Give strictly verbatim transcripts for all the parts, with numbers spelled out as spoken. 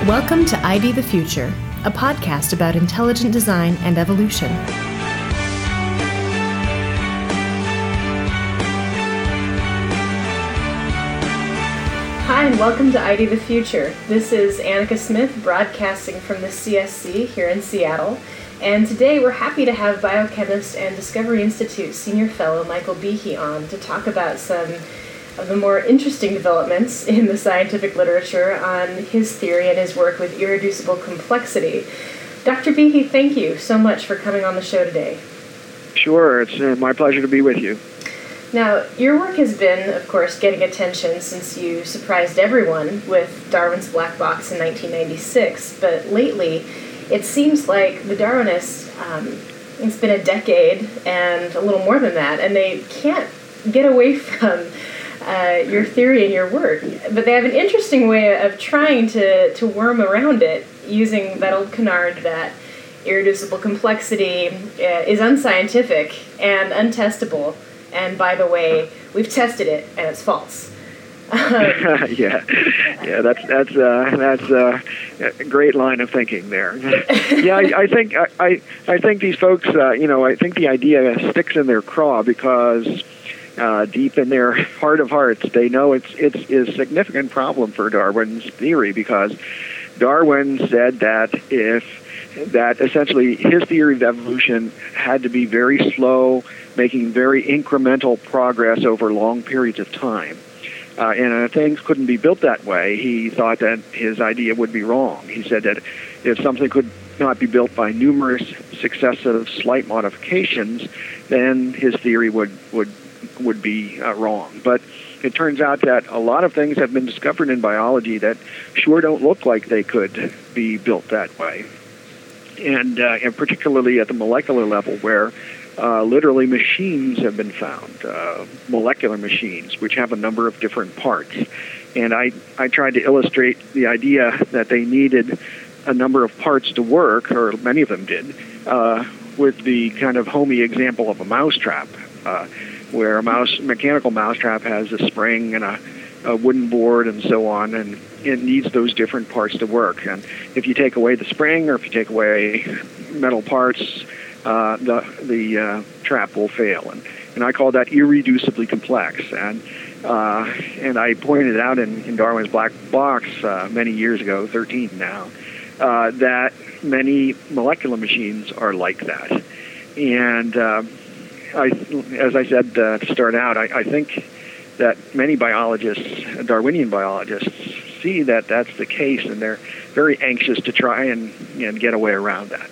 Welcome to I D the Future, a podcast about intelligent design and evolution. Hi, and welcome to I D the Future. This is Annika Smith, broadcasting from the C S C here in Seattle. And today we're happy to have biochemist and Discovery Institute Senior Fellow Michael Behe on to talk about some of the more interesting developments in the scientific literature on his theory and his work with irreducible complexity. Doctor Behe, thank you so much for coming on the show today. Sure, it's uh, my pleasure to be with you. Now, your work has been, of course, getting attention since you surprised everyone with Darwin's Black Box in nineteen ninety-six, but lately it seems like the Darwinists, um, it's been a decade and a little more than that, and they can't get away from Uh, your theory and your work, but they have an interesting way of trying to, to worm around it using that old canard that irreducible complexity uh, is unscientific and untestable, and by the way, we've tested it and it's false. yeah, yeah, that's that's uh, that's uh, a great line of thinking there. yeah, I, I think I I think these folks, uh, you know, I think the idea sticks in their craw because. Uh, deep in their heart of hearts, they know it's it's a significant problem for Darwin's theory because Darwin said that if that essentially his theory of evolution had to be very slow, making very incremental progress over long periods of time. Uh, and uh, things couldn't be built that way. He thought that his idea would be wrong. He said that if something could not be built by numerous successive slight modifications, then his theory would would would be uh, wrong. But it turns out that a lot of things have been discovered in biology that sure don't look like they could be built that way. And, uh, and particularly at the molecular level where uh, literally machines have been found, uh, molecular machines, which have a number of different parts. And I, I tried to illustrate the idea that they needed a number of parts to work, or many of them did, uh, with the kind of homey example of a mousetrap. Uh, where a mouse, mechanical mousetrap has a spring and a, a wooden board and so on, and it needs those different parts to work. And if you take away the spring or if you take away metal parts, uh, the the uh, trap will fail. And, and I call that irreducibly complex. And uh, and I pointed out in, in Darwin's Black Box uh, many years ago, thirteen now, uh, that many molecular machines are like that. And uh, I, as I said uh, to start out, I, I think that many biologists, Darwinian biologists, see that that's the case, and they're very anxious to try and, and get a way around that.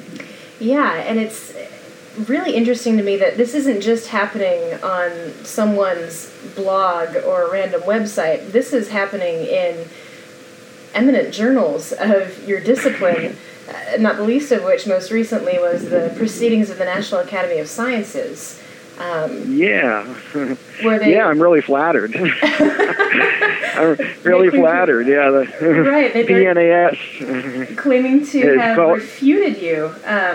Yeah, and it's really interesting to me that this isn't just happening on someone's blog or a random website. This is happening in eminent journals of your discipline. Uh, not the least of which, most recently, was the Proceedings of the National Academy of Sciences. Um, yeah. Where they, yeah, I'm really flattered. I'm really flattered, yeah. The right, they P N A S. Claiming to have called, refuted you. Um,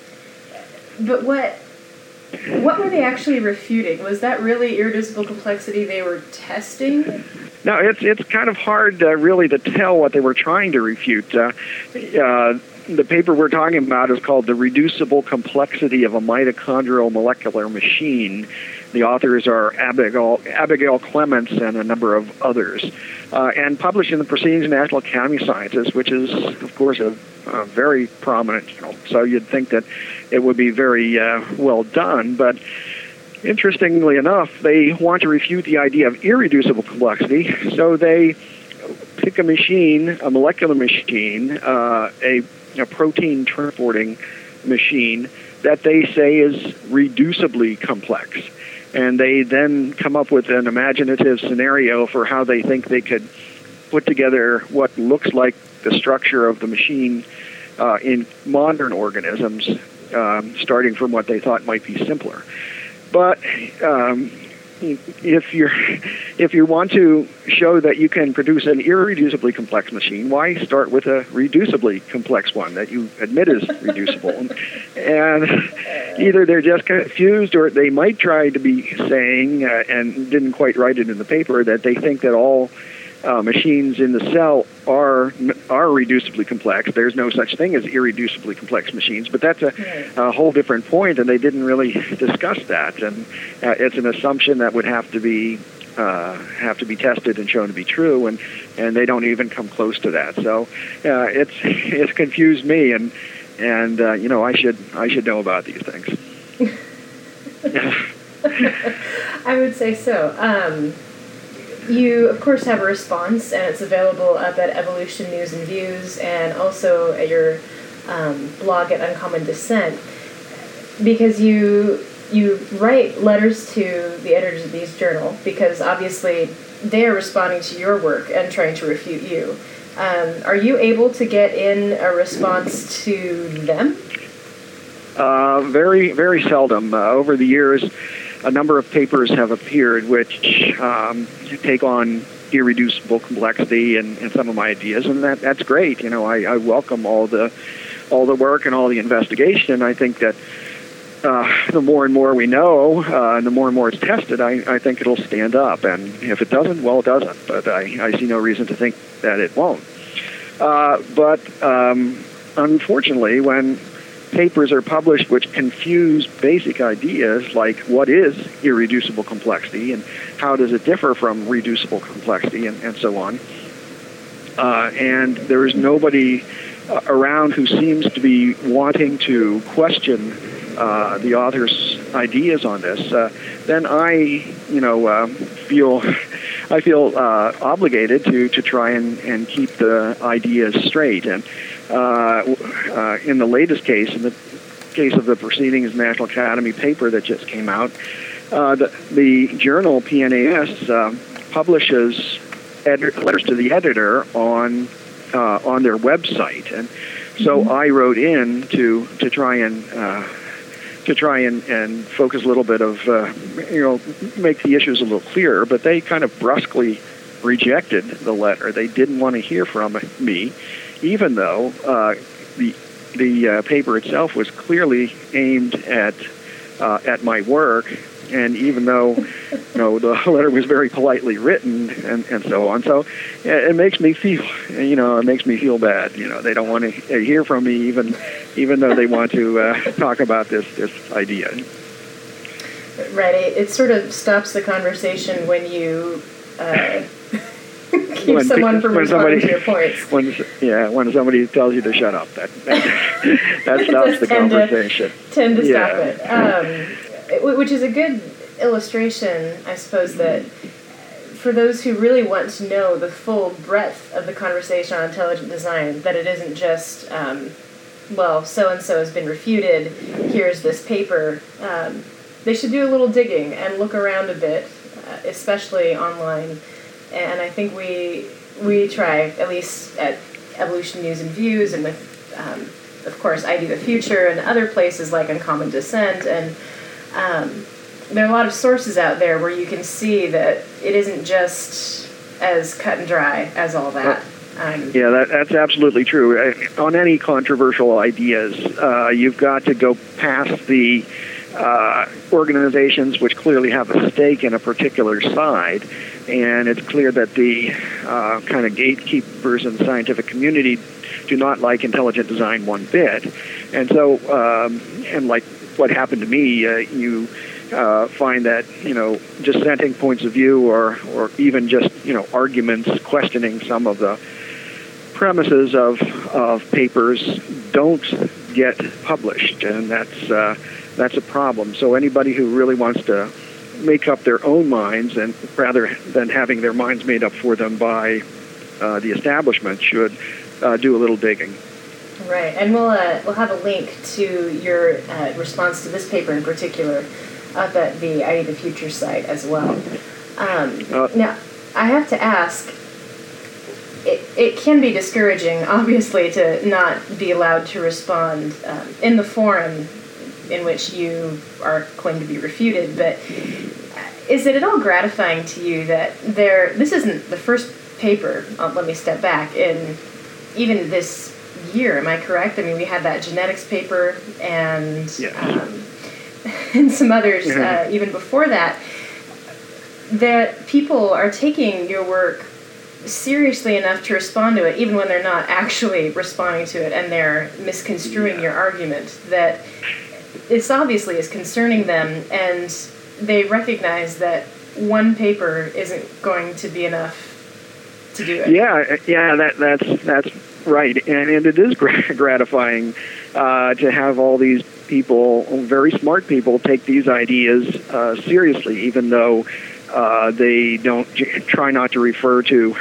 but what what were they actually refuting? Was that really irreducible complexity they were testing? No, it's it's kind of hard uh, really to tell what they were trying to refute. Uh, uh, the paper we're talking about is called The Reducible Complexity of a Mitochondrial Molecular Machine. The authors are Abigail, Abigail Clements and a number of others, uh, and published in the Proceedings of the National Academy of Sciences, which is, of course, a, a very prominent journal. So you'd think that it would be very uh, well done, but interestingly enough, they want to refute the idea of irreducible complexity, so they pick a machine, a molecular machine, uh, a, a protein transporting machine that they say is reducibly complex. And they then come up with an imaginative scenario for how they think they could put together what looks like the structure of the machine uh, in modern organisms, um, starting from what they thought might be simpler. But um, if you're if you want to show that you can produce an irreducibly complex machine, why start with a reducibly complex one that you admit is reducible? And either they're just confused, or they might try to be saying, uh, and didn't quite write it in the paper, that they think that all uh, machines in the cell are are reducibly complex. There's no such thing as irreducibly complex machines, but that's a, a whole different point, and they didn't really discuss that. And uh, it's an assumption that would have to be uh, have to be tested and shown to be true, and, and they don't even come close to that. So uh, it's it's confused me, and and uh, you know I should I should know about these things. I would say so. Um, you, of course, have a response, and it's available up at Evolution News and Views, and also at your um, blog at Uncommon Descent, because you you write letters to the editors of these journal, because obviously they are responding to your work and trying to refute you. Um, are you able to get in a response to them? Uh, very, very seldom. Uh, over the years, a number of papers have appeared which um, take on irreducible complexity and, and some of my ideas, and that that's great. You know, I, I welcome all the all the work and all the investigation. I think that uh, the more and more we know, uh, and the more and more it's tested, I, I think it'll stand up. And if it doesn't, well, it doesn't. But I, I see no reason to think that it won't. Uh, but um, unfortunately, when papers are published which confuse basic ideas like what is irreducible complexity and how does it differ from reducible complexity and, and so on. Uh, and there is nobody uh, around who seems to be wanting to question uh, the author's ideas on this. Uh, then I, you know, uh, feel I feel uh, obligated to, to try and, and keep the ideas straight. And Uh, uh, in the latest case, in the case of the Proceedings National Academy paper that just came out, uh, the, the journal P N A S uh, publishes edi- letters to the editor on uh, on their website, and so mm-hmm. I wrote in to to try and uh, to try and, and focus a little bit of uh, you know make the issues a little clearer, but they kind of brusquely rejected the letter. They didn't want to hear from me, even though uh, the the uh, paper itself was clearly aimed at uh, at my work, and even though you know the letter was very politely written and, and so on, so it, it makes me feel you know it makes me feel bad. You know they don't want to hear from me, even even though they want to uh, talk about this this idea. Right. It, it sort of stops the conversation when you. Uh, Keep when, someone from when responding somebody, to your points. When, yeah, when somebody tells you to shut up, that that, that stops the tend conversation. To, tend to yeah. stop it. Um, it. Which is a good illustration, I suppose, that for those who really want to know the full breadth of the conversation on intelligent design, that it isn't just, um, well, so-and-so has been refuted, here's this paper. Um, they should do a little digging and look around a bit, uh, especially online. And I think we we try, at least at Evolution News and Views, and with, um, of course, I D the Future, and other places like Uncommon Descent. And um, there are a lot of sources out there where you can see that it isn't just as cut and dry as all that. Um, yeah, that, that's absolutely true. On any controversial ideas, uh, you've got to go past the uh, organizations which clearly have a stake in a particular side. And it's clear that the uh, kind of gatekeepers in the scientific community do not like intelligent design one bit. And so, um, and like what happened to me, uh, you uh, find that, you know, dissenting points of view or, or even just, you know, arguments questioning some of the premises of, of papers don't get published. And that's, uh, that's a problem. So anybody who really wants to make up their own minds, and rather than having their minds made up for them by uh, the establishment, should uh, do a little digging. Right, and we'll uh, we'll have a link to your uh, response to this paper in particular up at the I D the Future site as well. Um, uh, now, I have to ask. It it can be discouraging, obviously, to not be allowed to respond um, in the forum in which you are claimed to be refuted, but is it at all gratifying to you that there, this isn't the first paper, uh, let me step back, in even this year, am I correct? I mean, we had that genetics paper and, yes. um, and some others uh, even before that, that people are taking your work seriously enough to respond to it, even when they're not actually responding to it and they're misconstruing yeah. your argument, that it's obviously is concerning them, and they recognize that one paper isn't going to be enough to do it. Yeah, yeah, that, that's that's right, and, and it is gratifying uh, to have all these people, very smart people, take these ideas uh, seriously, even though uh, they don't try not to refer to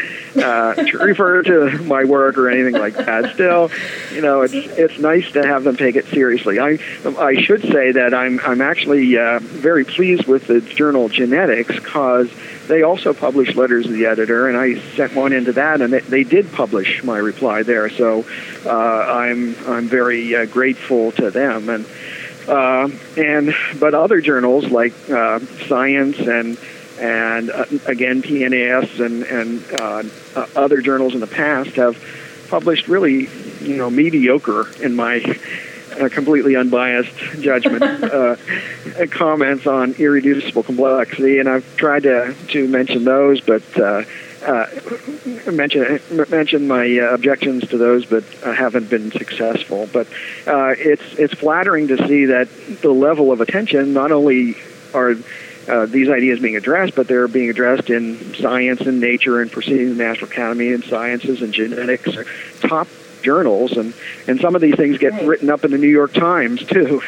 uh, to refer to my work or anything like that. Still, you know, it's it's nice to have them take it seriously. I I should say that I'm I'm actually uh, very pleased with the journal Genetics, because they also published letters to the editor, and I sent one into that, and they, they did publish my reply there. So uh, I'm I'm very uh, grateful to them, and uh, and but other journals like uh, Science and and uh, again P N A S and and uh, uh, other journals in the past have published really, you know, mediocre, in my Uh, completely unbiased judgment, uh, comments on irreducible complexity, and I've tried to, to mention those, but uh, uh, mention mention my uh, objections to those, but I haven't been successful. But uh, it's it's flattering to see that the level of attention, not only are uh, these ideas being addressed, but they're being addressed in Science and Nature and Proceedings of the National Academy and Sciences and Genetics, top journals, and, and some of these things get right. written up in the New York Times too.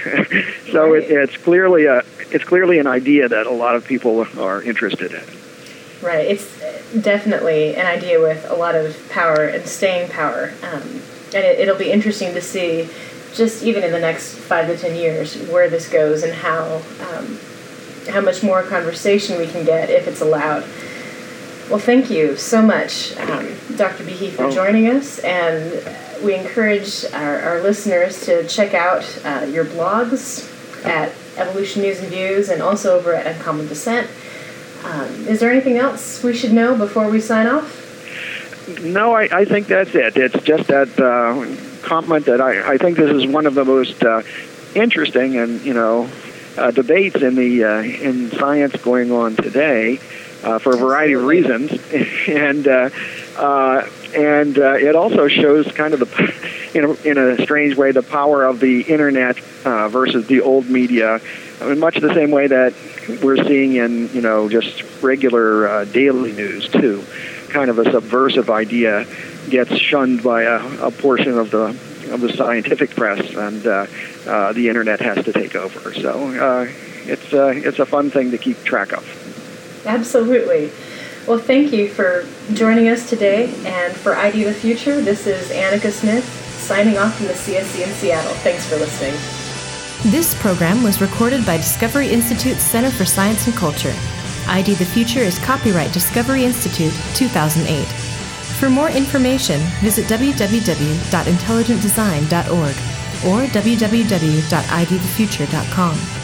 So right. it, it's clearly a it's clearly an idea that a lot of people are interested in. Right. It's definitely an idea with a lot of power and staying power, um, and it, it'll be interesting to see, just even in the next five to ten years, where this goes and how um, how much more conversation we can get if it's allowed. Well, thank you so much, um, Doctor Behe, for oh. joining us, and we encourage our, our listeners to check out uh, your blogs at Evolution News and Views and also over at Uncommon Descent. Um, is there anything else we should know before we sign off? No, I, I think that's it. It's just that uh, comment that I, I think this is one of the most uh, interesting and, you know, uh, debates in the uh, in science going on today. Uh, for a variety of reasons, and uh, uh, and uh, it also shows kind of the, you know, in a strange way, the power of the internet uh, versus the old media, in much the same way that we're seeing in, you know, just regular uh, daily news too. Kind of a subversive idea gets shunned by a, a portion of the of the scientific press, and uh, uh, the internet has to take over. So uh, it's uh, it's a fun thing to keep track of. Absolutely. Well, thank you for joining us today, and for I D the Future, this is Annika Smith signing off from the C S C in Seattle. Thanks for listening. This program was recorded by Discovery Institute's Center for Science and Culture. I D the Future is copyright Discovery Institute two thousand eight. For more information, visit w w w dot intelligent design dot org or w w w dot i d the future dot com.